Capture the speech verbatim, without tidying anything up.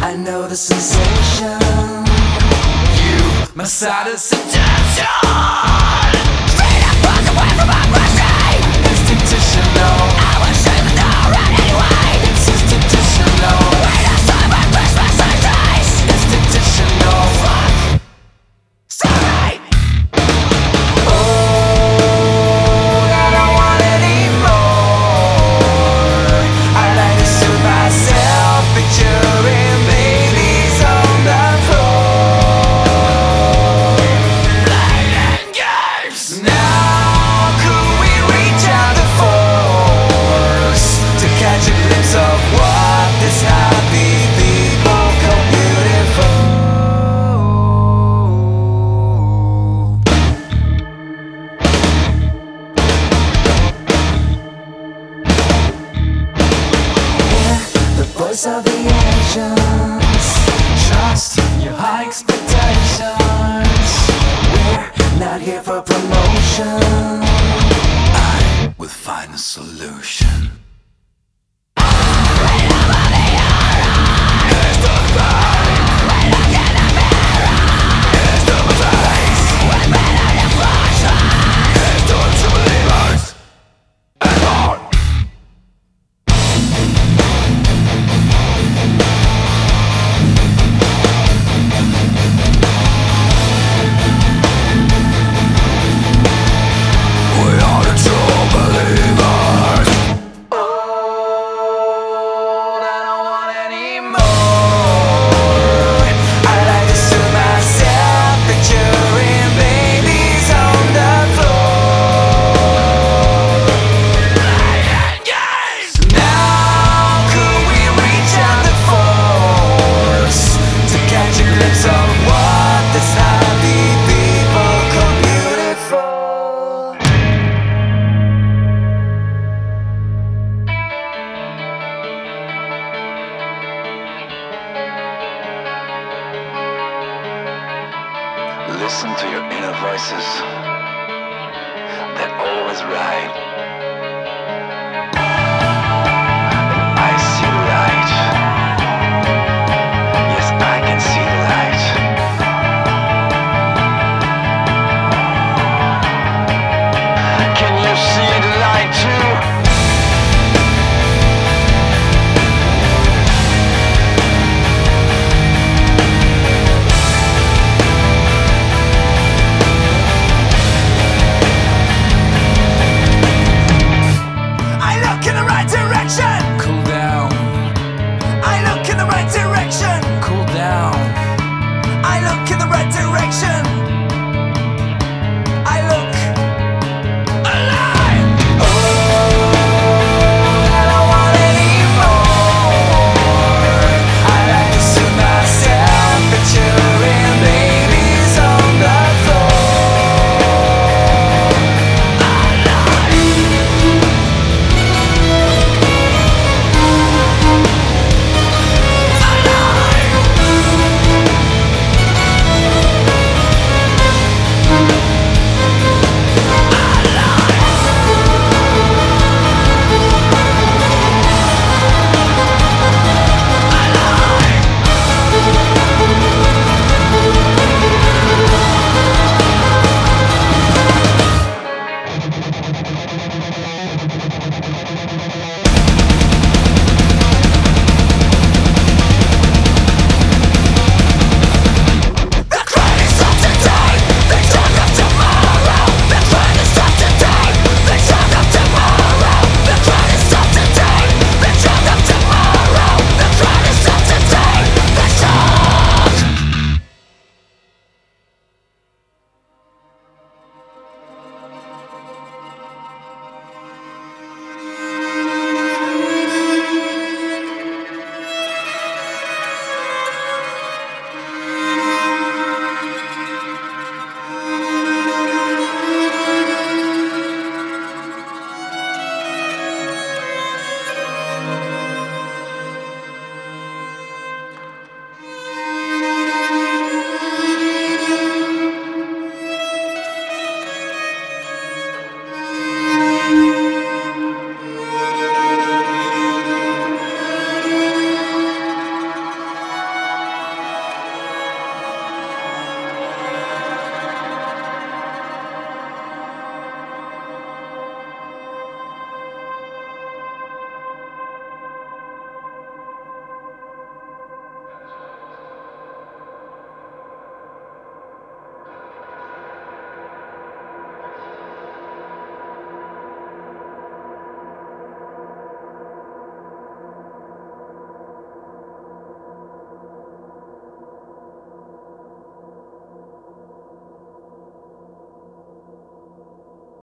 I know the sensation. You, my side of seduction. Straight up, walk away from my mercy. Institutional. I will shave with no run anyway. It's institutional. Wait outside my Christmas sunrise. Institutional. Fuck. Sorry. Oh, I don't want anymore. I like to soothe myself, picturing babies on the floor. Playing games. Now could we reach out the force to catch a glimpse of what this happy people call beautiful? The voice of the ancients. Trust your high expectations. We're not here for promotion. I will find a solution. Listen to your inner voices. They're always right.